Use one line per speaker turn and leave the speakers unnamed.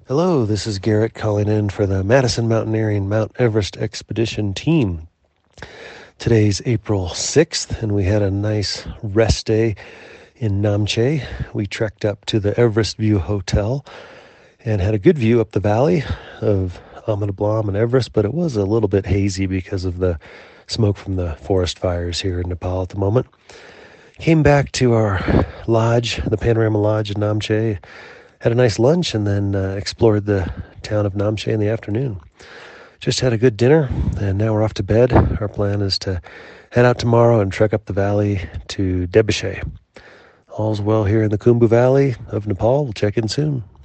Hello, this is Garrett calling in for the Madison Mountaineering Mount Everest Expedition team. Today's April 6th, and we had a nice rest day in Namche. We trekked up to the Everest View Hotel and had a good view up the valley of Aman Ablam and Everest, but it was a little bit hazy because of the smoke from the forest fires here in Nepal at the moment. Came back to our lodge, the Panorama Lodge in Namche, had a nice lunch, and then explored the town of Namche in the afternoon. Just had a good dinner, and now we're off to bed. Our plan is to head out tomorrow and trek up the valley to Derbyshire. All's well here in the Khumbu Valley of Nepal. We'll check in soon.